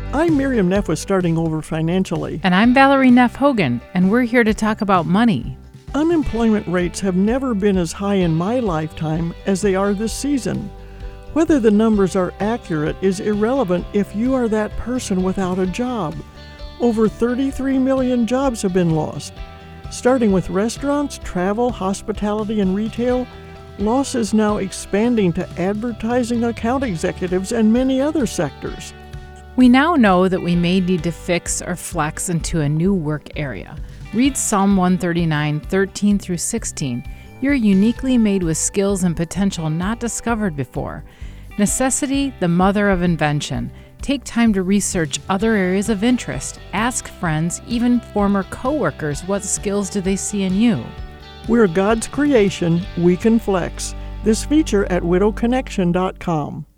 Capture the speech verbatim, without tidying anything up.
I'm Miriam Neff with Starting Over Financially. And I'm Valerie Neff Hogan, and we're here to talk about money. Unemployment rates have never been as high in my lifetime as they are this season. Whether the numbers are accurate is irrelevant if you are that person without a job. Over thirty-three million jobs have been lost. Starting with restaurants, travel, hospitality, and retail, loss is now expanding to advertising, account executives, and many other sectors. We now know that we may need to fix or flex into a new work area. Read Psalm one thirty-nine, thirteen through sixteen. You're uniquely made with skills and potential not discovered before. Necessity, the mother of invention. Take time to research other areas of interest. Ask friends, even former coworkers, what skills do they see in you? We're God's creation. We can flex. This feature at widow connection dot com.